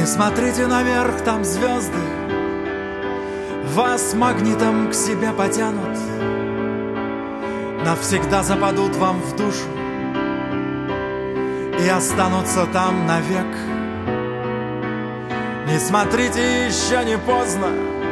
смотрите наверх, там звезды вас магнитом к себе потянут, навсегда западут вам в душу и останутся там навек. Не смотрите, еще не поздно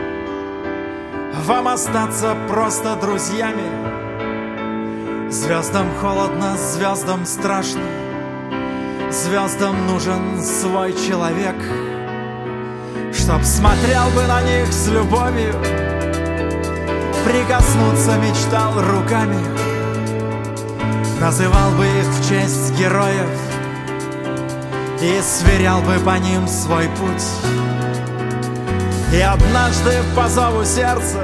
вам остаться просто друзьями. Звездам холодно, звездам страшно, звездам нужен свой человек, чтоб смотрел бы на них с любовью, прикоснуться мечтал руками, называл бы их в честь героев и сверял бы по ним свой путь. И однажды по зову сердца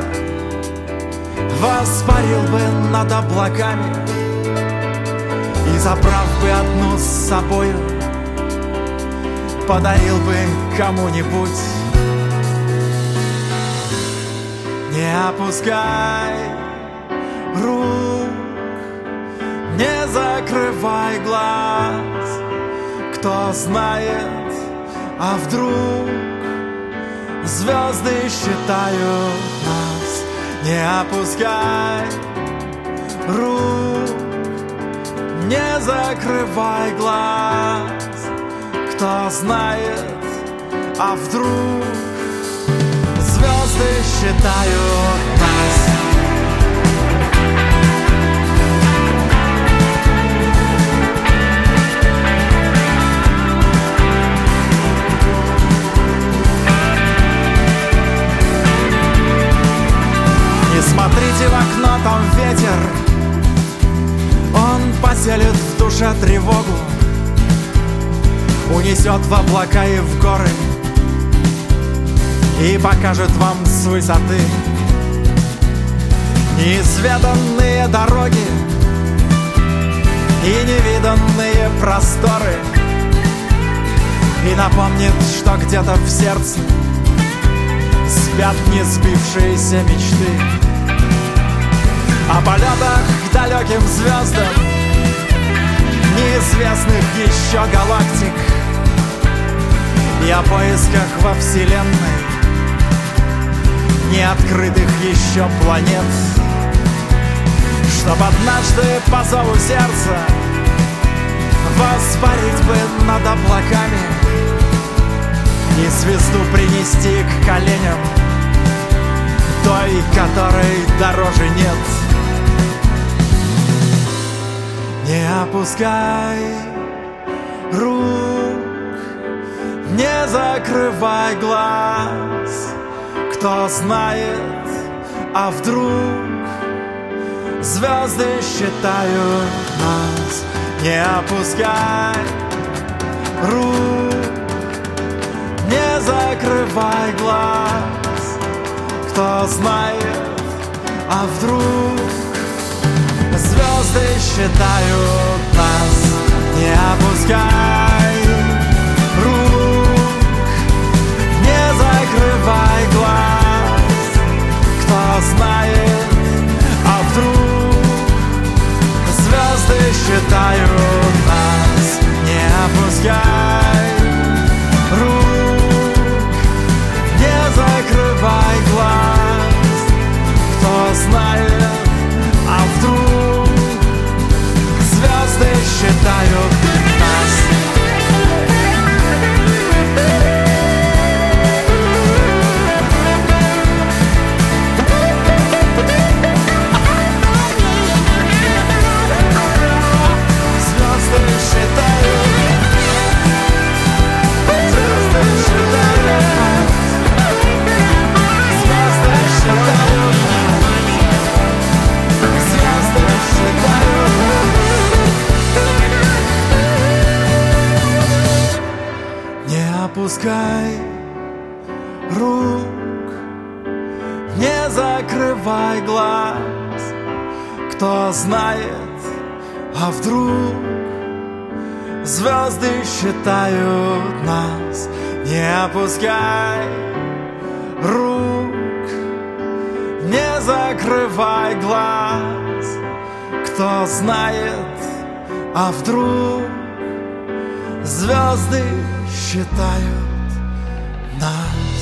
воспарил бы над облаками и, забрав бы одну с собою, подарил бы кому-нибудь. Не опускай рук, не закрывай глаз. Кто знает, а вдруг звезды считают нас. Не опускай рук, не закрывай глаз. Кто знает, а вдруг звезды считают нас. Не смотрите в окно, там ветер, он поселит в душе тревогу, унесет в облака и в горы и покажет вам с высоты неизведанные дороги и невиданные просторы, и напомнит, что где-то в сердце спят не сбившиеся мечты о полетах к далеким звездам неизвестных еще галактик и о поисках во вселенной неоткрытых еще планет, чтоб однажды по зову сердца воспарить бы над облаками и звезду принести к коленям той, которой дороже нет. Не опускай рук, не закрывай глаз. Кто знает, а вдруг звезды считают нас. Не опускай рук, не закрывай глаз. Кто знает, а вдруг звезды считают нас. Не опускай рук, не закрывай глаз. Кто знает, а вдруг звезды считают нас. Не опускай рук, не закрывай глаз. Кто знает, а вдруг звезды считают нас. Опускай рук, не закрывай глаз. Кто знает, а вдруг звезды считают нас. Не опускай рук, не закрывай глаз. Кто знает, а вдруг звезды считают нас.